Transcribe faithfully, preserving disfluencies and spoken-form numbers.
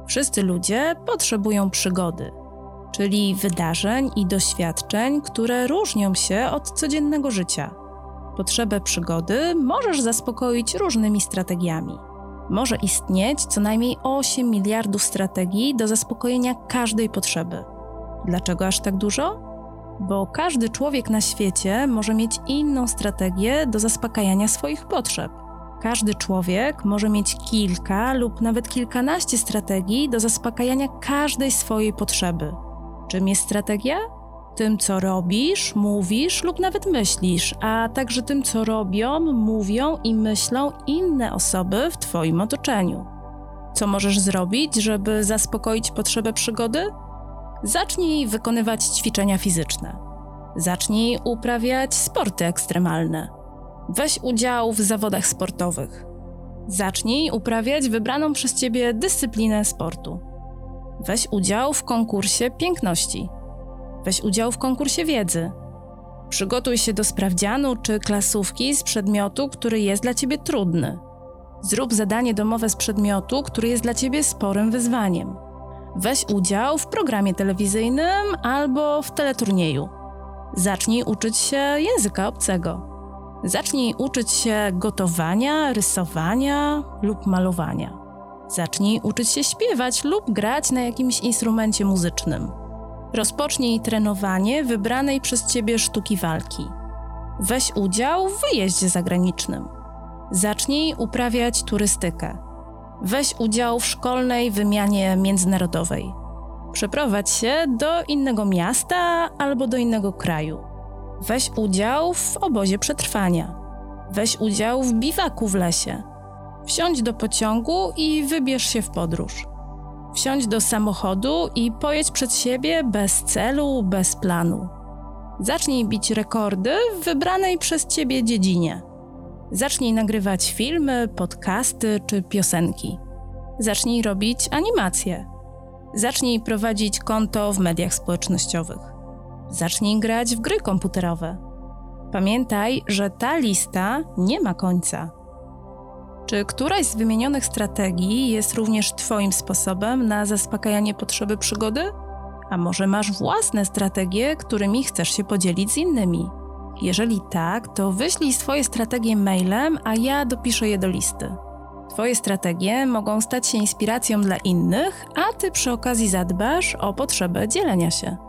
Wszyscy ludzie potrzebują przygody, czyli wydarzeń i doświadczeń, które różnią się od codziennego życia. Potrzebę przygody możesz zaspokoić różnymi strategiami. Może istnieć co najmniej osiem miliardów strategii do zaspokojenia każdej potrzeby. Dlaczego aż tak dużo? Bo każdy człowiek na świecie może mieć inną strategię do zaspokajania swoich potrzeb. Każdy człowiek może mieć kilka lub nawet kilkanaście strategii do zaspokajania każdej swojej potrzeby. Czym jest strategia? Tym, co robisz, mówisz lub nawet myślisz, a także tym, co robią, mówią i myślą inne osoby w Twoim otoczeniu. Co możesz zrobić, żeby zaspokoić potrzebę przygody? Zacznij wykonywać ćwiczenia fizyczne. Zacznij uprawiać sporty ekstremalne. Weź udział w zawodach sportowych. Zacznij uprawiać wybraną przez Ciebie dyscyplinę sportu. Weź udział w konkursie piękności. Weź udział w konkursie wiedzy. Przygotuj się do sprawdzianu czy klasówki z przedmiotu, który jest dla Ciebie trudny. Zrób zadanie domowe z przedmiotu, który jest dla Ciebie sporym wyzwaniem. Weź udział w programie telewizyjnym albo w teleturnieju. Zacznij uczyć się języka obcego. Zacznij uczyć się gotowania, rysowania lub malowania. Zacznij uczyć się śpiewać lub grać na jakimś instrumencie muzycznym. Rozpocznij trenowanie wybranej przez Ciebie sztuki walki. Weź udział w wyjeździe zagranicznym. Zacznij uprawiać turystykę. Weź udział w szkolnej wymianie międzynarodowej. Przeprowadź się do innego miasta albo do innego kraju. Weź udział w obozie przetrwania. Weź udział w biwaku w lesie. Wsiądź do pociągu i wybierz się w podróż. Wsiądź do samochodu i pojedź przed siebie bez celu, bez planu. Zacznij bić rekordy w wybranej przez Ciebie dziedzinie. Zacznij nagrywać filmy, podcasty czy piosenki. Zacznij robić animacje. Zacznij prowadzić konto w mediach społecznościowych. Zacznij grać w gry komputerowe. Pamiętaj, że ta lista nie ma końca. Czy któraś z wymienionych strategii jest również Twoim sposobem na zaspokajanie potrzeby przygody? A może masz własne strategie, którymi chcesz się podzielić z innymi? Jeżeli tak, to wyślij swoje strategie mailem, a ja dopiszę je do listy. Twoje strategie mogą stać się inspiracją dla innych, a Ty przy okazji zadbasz o potrzebę dzielenia się.